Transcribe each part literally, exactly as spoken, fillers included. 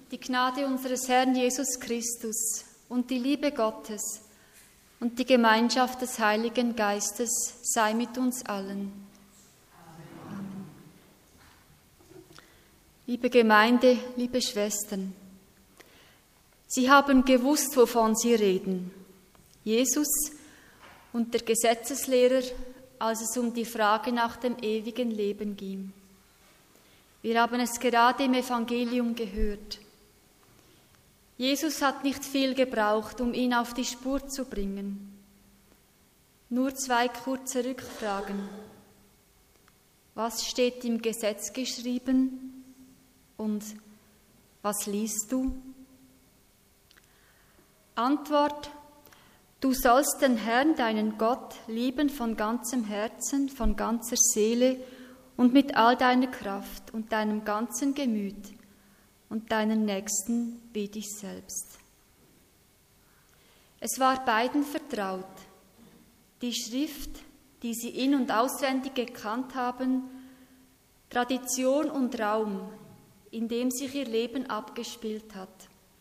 Die Gnade unseres Herrn Jesus Christus und die Liebe Gottes und die Gemeinschaft des Heiligen Geistes sei mit uns allen. Amen. Liebe Gemeinde, liebe Schwestern, Sie haben gewusst, wovon Sie reden. Jesus und der Gesetzeslehrer, als es um die Frage nach dem ewigen Leben ging. Wir haben es gerade im Evangelium gehört. Jesus hat nicht viel gebraucht, um ihn auf die Spur zu bringen. Nur zwei kurze Rückfragen. Was steht im Gesetz geschrieben und was liest du? Antwort: Du sollst den Herrn, deinen Gott, lieben von ganzem Herzen, von ganzer Seele und mit all deiner Kraft und deinem ganzen Gemüt und deinen Nächsten wie dich selbst. Es war beiden vertraut. Die Schrift, die sie in- und auswendig gekannt haben, Tradition und Raum, in dem sich ihr Leben abgespielt hat.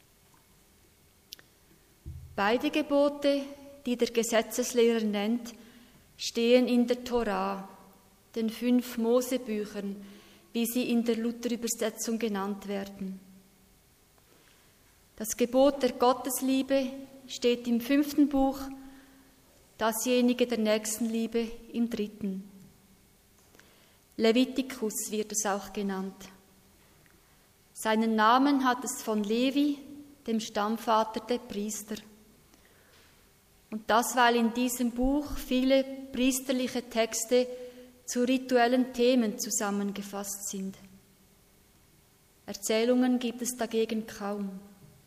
Beide Gebote, die der Gesetzeslehrer nennt, stehen in der Tora, den fünf Mosebüchern, wie sie in der Luther-Übersetzung genannt werden. Das Gebot der Gottesliebe steht im fünften Buch, dasjenige der Nächstenliebe im dritten. Levitikus wird es auch genannt. Seinen Namen hat es von Levi, dem Stammvater der Priester. Und das, weil in diesem Buch viele priesterliche Texte zu rituellen Themen zusammengefasst sind. Erzählungen gibt es dagegen kaum.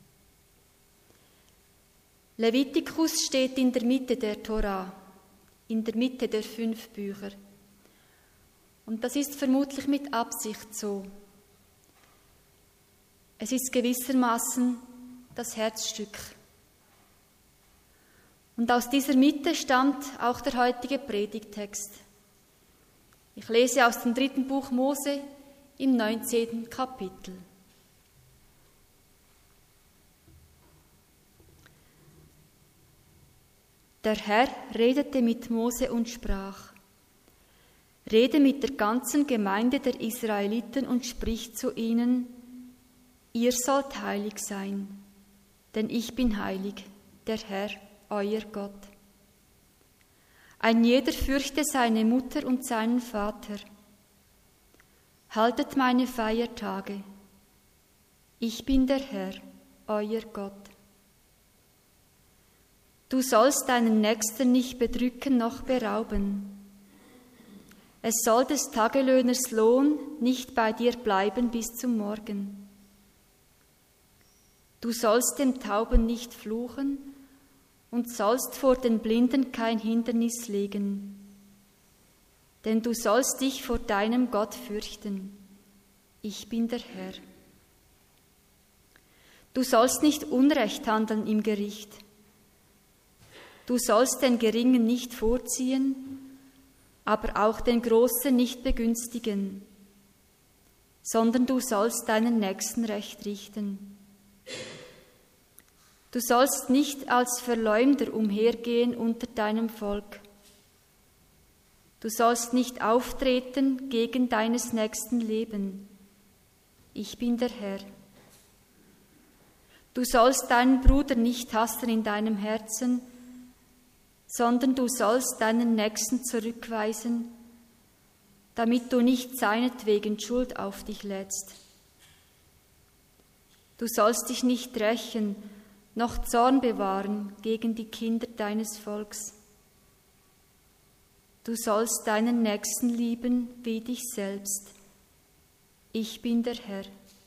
Levitikus steht in der Mitte der Tora, in der Mitte der fünf Bücher. Und das ist vermutlich mit Absicht so. Es ist gewissermaßen das Herzstück. Und aus dieser Mitte stammt auch der heutige Predigttext. Ich lese aus dem dritten Buch Mose im neunzehnten Kapitel. Der Herr redete mit Mose und sprach: Rede mit der ganzen Gemeinde der Israeliten und sprich zu ihnen: Ihr sollt heilig sein, denn ich bin heilig, der Herr, euer Gott. Ein jeder fürchte seine Mutter und seinen Vater. Haltet meine Feiertage. Ich bin der Herr, euer Gott. Du sollst deinen Nächsten nicht bedrücken noch berauben. Es soll des Tagelöhners Lohn nicht bei dir bleiben bis zum Morgen. Du sollst dem Tauben nicht fluchen und sollst vor den Blinden kein Hindernis legen. Denn du sollst dich vor deinem Gott fürchten. Ich bin der Herr. Du sollst nicht Unrecht handeln im Gericht. Du sollst den Geringen nicht vorziehen, aber auch den Großen nicht begünstigen, sondern du sollst deinen Nächsten recht richten. Du sollst nicht als Verleumder umhergehen unter deinem Volk. Du sollst nicht auftreten gegen deines Nächsten Leben. Ich bin der Herr. Du sollst deinen Bruder nicht hassen in deinem Herzen, sondern du sollst deinen Nächsten zurückweisen, damit du nicht seinetwegen Schuld auf dich lädst. Du sollst dich nicht rächen, noch Zorn bewahren gegen die Kinder deines Volks. Du sollst deinen Nächsten lieben wie dich selbst. Ich bin der Herr.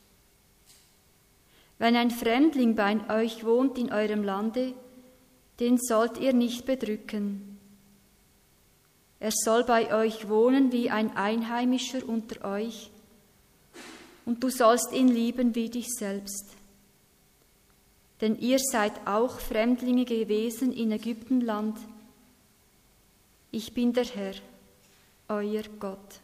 Wenn ein Fremdling bei euch wohnt in eurem Lande, den sollt ihr nicht bedrücken. Er soll bei euch wohnen wie ein Einheimischer unter euch, und du sollst ihn lieben wie dich selbst. Denn ihr seid auch Fremdlinge gewesen in Ägyptenland. Ich bin der Herr, euer Gott.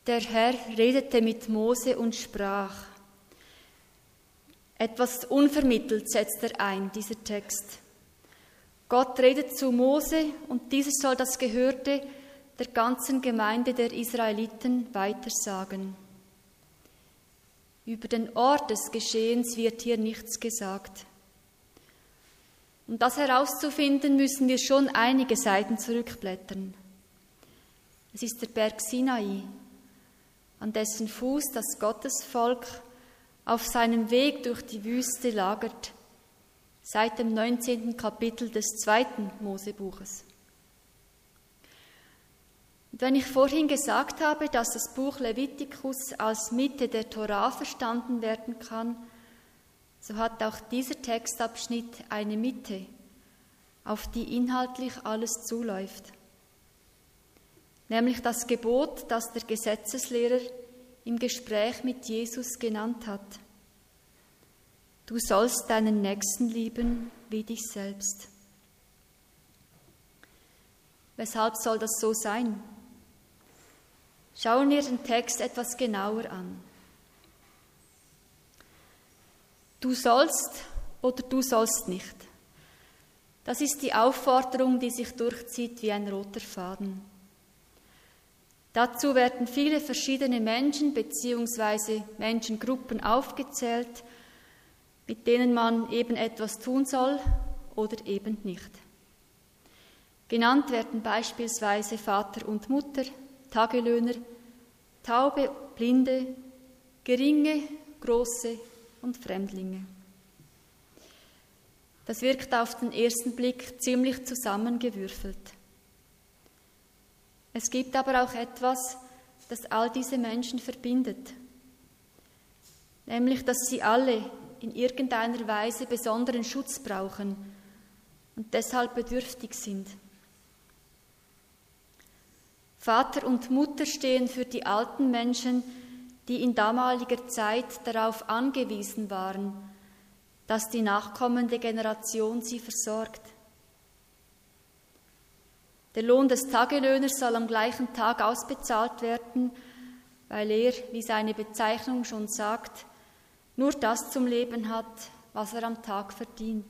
Der Herr redete mit Mose und sprach. Etwas unvermittelt setzt er ein, dieser Text. Gott redet zu Mose und dieser soll das Gehörte der ganzen Gemeinde der Israeliten weitersagen. Über den Ort des Geschehens wird hier nichts gesagt. Um das herauszufinden, müssen wir schon einige Seiten zurückblättern. Es ist der Berg Sinai, an dessen Fuß das Gottesvolk auf seinem Weg durch die Wüste lagert, seit dem neunzehnten Kapitel des zweiten Mosebuches. Und wenn ich vorhin gesagt habe, dass das Buch Levitikus als Mitte der Tora verstanden werden kann, so hat auch dieser Textabschnitt eine Mitte, auf die inhaltlich alles zuläuft. Nämlich das Gebot, das der Gesetzeslehrer im Gespräch mit Jesus genannt hat. Du sollst deinen Nächsten lieben wie dich selbst. Weshalb soll das so sein? Schauen wir den Text etwas genauer an. Du sollst oder du sollst nicht. Das ist die Aufforderung, die sich durchzieht wie ein roter Faden. Dazu werden viele verschiedene Menschen bzw. Menschengruppen aufgezählt, mit denen man eben etwas tun soll oder eben nicht. Genannt werden beispielsweise Vater und Mutter, Tagelöhner, Taube, Blinde, Geringe, Große und Fremdlinge. Das wirkt auf den ersten Blick ziemlich zusammengewürfelt. Es gibt aber auch etwas, das all diese Menschen verbindet, nämlich, dass sie alle in irgendeiner Weise besonderen Schutz brauchen und deshalb bedürftig sind. Vater und Mutter stehen für die alten Menschen, die in damaliger Zeit darauf angewiesen waren, dass die nachkommende Generation sie versorgt. Der Lohn des Tagelöhners soll am gleichen Tag ausbezahlt werden, weil er, wie seine Bezeichnung schon sagt, nur das zum Leben hat, was er am Tag verdient.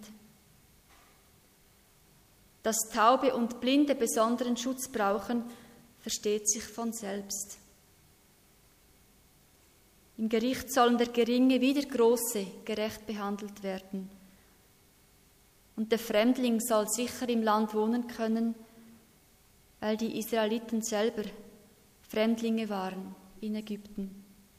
Dass Taube und Blinde besonderen Schutz brauchen, versteht sich von selbst. Im Gericht sollen der Geringe wie der Große gerecht behandelt werden. Und der Fremdling soll sicher im Land wohnen können, weil die Israeliten selber Fremdlinge waren in Ägypten.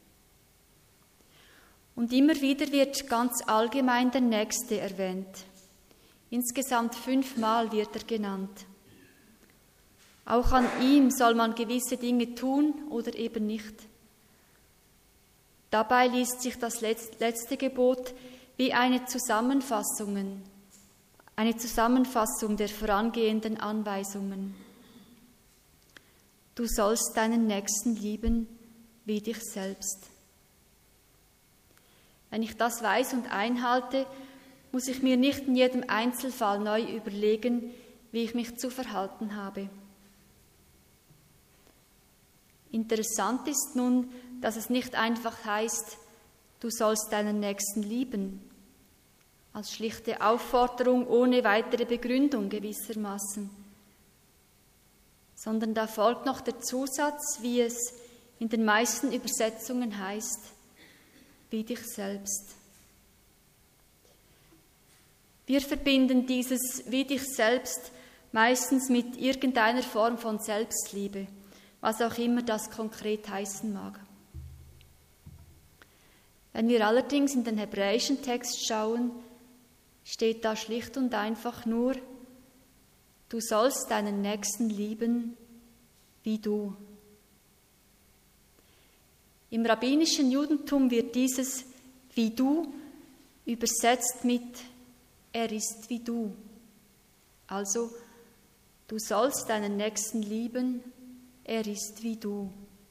Und immer wieder wird ganz allgemein der Nächste erwähnt. Insgesamt fünfmal wird er genannt. Auch an ihm soll man gewisse Dinge tun oder eben nicht. Dabei liest sich das letzte Gebot wie eine Zusammenfassung, eine Zusammenfassung der vorangehenden Anweisungen. Du sollst deinen Nächsten lieben wie dich selbst. Wenn ich das weiß und einhalte, muss ich mir nicht in jedem Einzelfall neu überlegen, wie ich mich zu verhalten habe. Interessant ist nun, dass es nicht einfach heißt, du sollst deinen Nächsten lieben, als schlichte Aufforderung ohne weitere Begründung gewissermaßen, sondern da folgt noch der Zusatz, wie es in den meisten Übersetzungen heißt, wie dich selbst. Wir verbinden dieses wie dich selbst meistens mit irgendeiner Form von Selbstliebe, was auch immer das konkret heißen mag. Wenn wir allerdings in den hebräischen Text schauen, steht da schlicht und einfach nur, du sollst deinen Nächsten lieben wie du. Im rabbinischen Judentum wird dieses wie du übersetzt mit er ist wie du. Also, du sollst deinen Nächsten lieben, er ist wie du.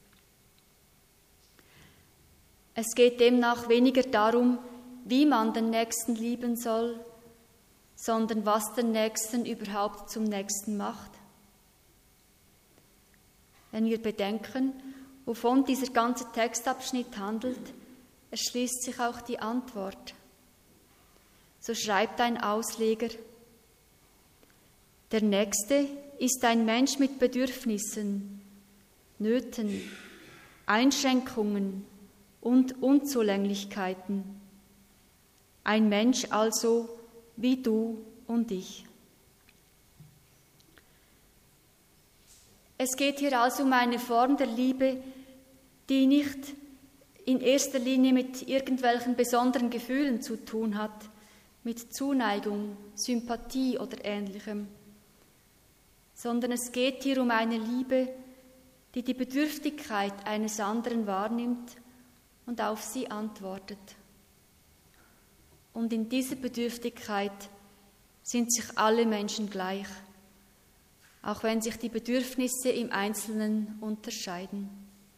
Es geht demnach weniger darum, wie man den Nächsten lieben soll, sondern was den Nächsten überhaupt zum Nächsten macht. Wenn wir bedenken, wovon dieser ganze Textabschnitt handelt, erschließt sich auch die Antwort. So schreibt ein Ausleger: Der Nächste ist ein Mensch mit Bedürfnissen, Nöten, Einschränkungen und Unzulänglichkeiten. Ein Mensch also wie du und ich. Es geht hier also um eine Form der Liebe, die nicht in erster Linie mit irgendwelchen besonderen Gefühlen zu tun hat, mit Zuneigung, Sympathie oder Ähnlichem, sondern es geht hier um eine Liebe, die die Bedürftigkeit eines anderen wahrnimmt und auf sie antwortet. Und in dieser Bedürftigkeit sind sich alle Menschen gleich, auch wenn sich die Bedürfnisse im Einzelnen unterscheiden.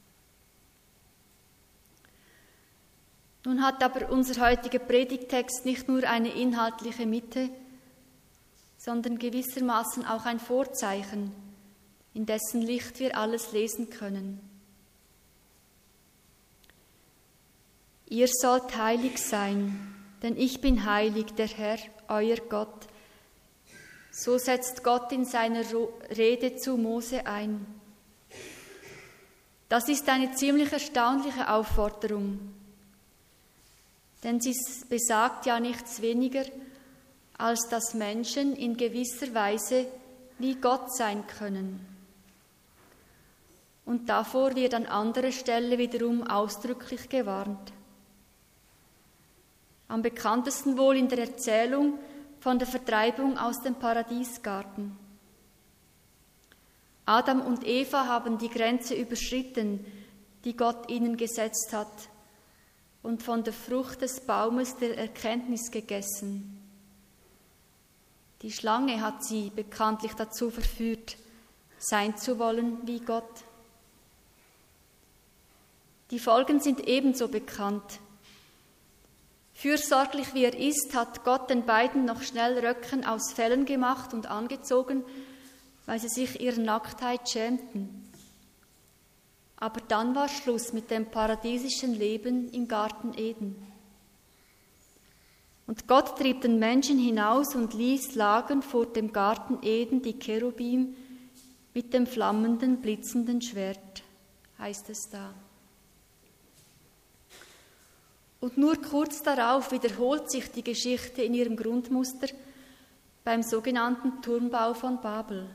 Nun hat aber unser heutiger Predigttext nicht nur eine inhaltliche Mitte, sondern gewissermaßen auch ein Vorzeichen, in dessen Licht wir alles lesen können. Ihr sollt heilig sein, denn ich bin heilig, der Herr, euer Gott. So setzt Gott in seiner Rede zu Mose ein. Das ist eine ziemlich erstaunliche Aufforderung, denn sie besagt ja nichts weniger, als dass Menschen in gewisser Weise wie Gott sein können. Und davor wird an anderer Stelle wiederum ausdrücklich gewarnt. Am bekanntesten wohl in der Erzählung von der Vertreibung aus dem Paradiesgarten. Adam und Eva haben die Grenze überschritten, die Gott ihnen gesetzt hat, und von der Frucht des Baumes der Erkenntnis gegessen. Die Schlange hat sie bekanntlich dazu verführt, sein zu wollen wie Gott. Die Folgen sind ebenso bekannt. Fürsorglich wie er ist, hat Gott den beiden noch schnell Röcken aus Fellen gemacht und angezogen, weil sie sich ihrer Nacktheit schämten. Aber dann war Schluss mit dem paradiesischen Leben im Garten Eden. Und Gott trieb den Menschen hinaus und ließ lagern vor dem Garten Eden die Cherubim mit dem flammenden, blitzenden Schwert, heißt es da. Und nur kurz darauf wiederholt sich die Geschichte in ihrem Grundmuster beim sogenannten Turmbau von Babel.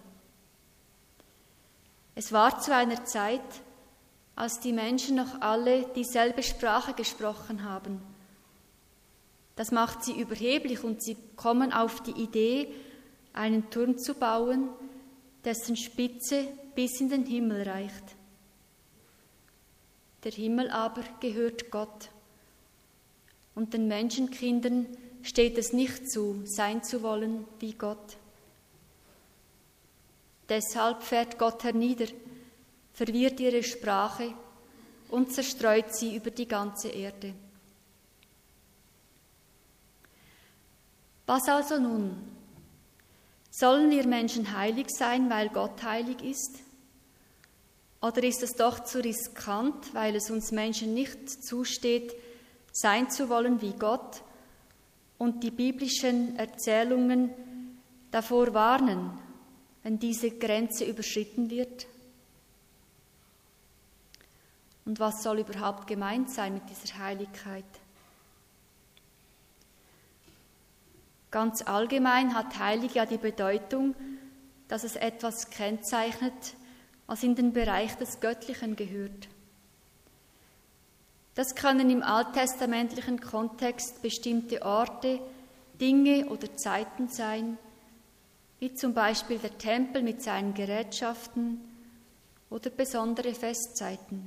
Es war zu einer Zeit, als die Menschen noch alle dieselbe Sprache gesprochen haben. Das macht sie überheblich und sie kommen auf die Idee, einen Turm zu bauen, dessen Spitze bis in den Himmel reicht. Der Himmel aber gehört Gott. Und den Menschenkindern steht es nicht zu, sein zu wollen wie Gott. Deshalb fährt Gott hernieder, verwirrt ihre Sprache und zerstreut sie über die ganze Erde. Was also nun? Sollen wir Menschen heilig sein, weil Gott heilig ist? Oder ist es doch zu riskant, weil es uns Menschen nicht zusteht, sein zu wollen wie Gott und die biblischen Erzählungen davor warnen, wenn diese Grenze überschritten wird? Und was soll überhaupt gemeint sein mit dieser Heiligkeit? Ganz allgemein hat heilig ja die Bedeutung, dass es etwas kennzeichnet, was in den Bereich des Göttlichen gehört. Das können im alttestamentlichen Kontext bestimmte Orte, Dinge oder Zeiten sein, wie zum Beispiel der Tempel mit seinen Gerätschaften oder besondere Festzeiten.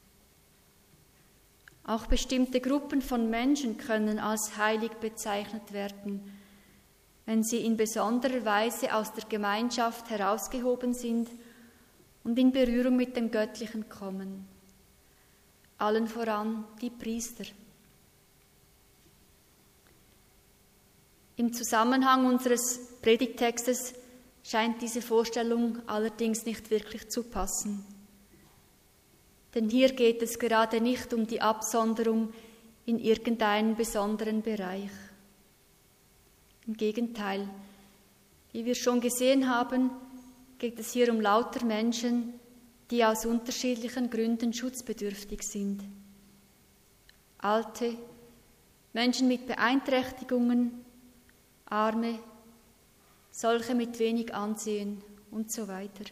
Auch bestimmte Gruppen von Menschen können als heilig bezeichnet werden, wenn sie in besonderer Weise aus der Gemeinschaft herausgehoben sind und in Berührung mit dem Göttlichen kommen. Allen voran die Priester. Im Zusammenhang unseres Predigttextes scheint diese Vorstellung allerdings nicht wirklich zu passen. Denn hier geht es gerade nicht um die Absonderung in irgendeinen besonderen Bereich. Im Gegenteil, wie wir schon gesehen haben, geht es hier um lauter Menschen, die aus unterschiedlichen Gründen schutzbedürftig sind. Alte, Menschen mit Beeinträchtigungen, Arme, solche mit wenig Ansehen und so weiter.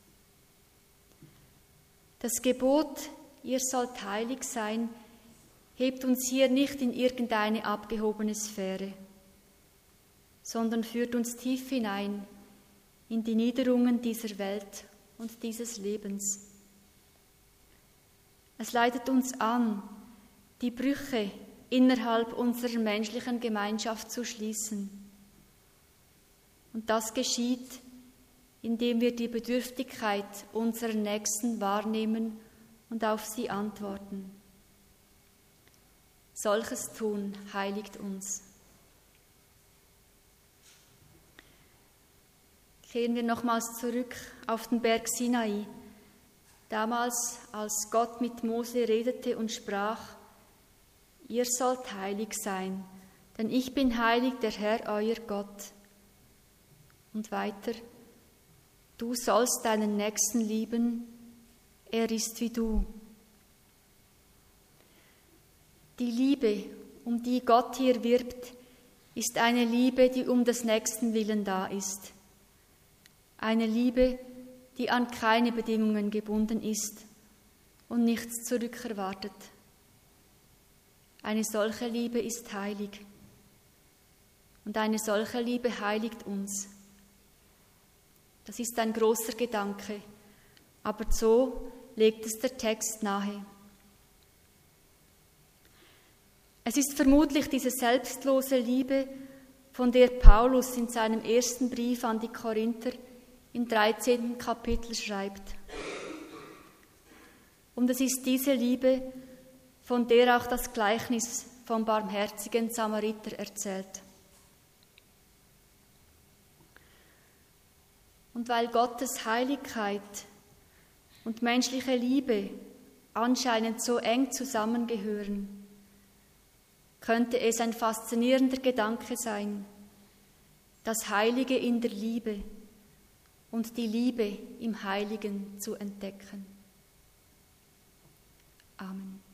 Das Gebot, ihr sollt heilig sein, hebt uns hier nicht in irgendeine abgehobene Sphäre, sondern führt uns tief hinein in die Niederungen dieser Welt und dieses Lebens. Es leitet uns an, die Brüche innerhalb unserer menschlichen Gemeinschaft zu schließen. Und das geschieht, indem wir die Bedürftigkeit unserer Nächsten wahrnehmen und auf sie antworten. Solches Tun heiligt uns. Kehren wir nochmals zurück auf den Berg Sinai. Damals, als Gott mit Mose redete und sprach: Ihr sollt heilig sein, denn ich bin heilig, der Herr, euer Gott. Und weiter: Du sollst deinen Nächsten lieben, er ist wie du. Die Liebe, um die Gott hier wirbt, ist eine Liebe, die um des Nächsten willen da ist. Eine Liebe, die an keine Bedingungen gebunden ist und nichts zurückerwartet. Eine solche Liebe ist heilig. Und eine solche Liebe heiligt uns. Das ist ein großer Gedanke, aber so legt es der Text nahe. Es ist vermutlich diese selbstlose Liebe, von der Paulus in seinem ersten Brief an die Korinther im dreizehnten Kapitel schreibt. Und es ist diese Liebe, von der auch das Gleichnis vom barmherzigen Samariter erzählt. Und weil Gottes Heiligkeit und menschliche Liebe anscheinend so eng zusammengehören, könnte es ein faszinierender Gedanke sein, das Heilige in der Liebe und die Liebe im Heiligen zu entdecken. Amen.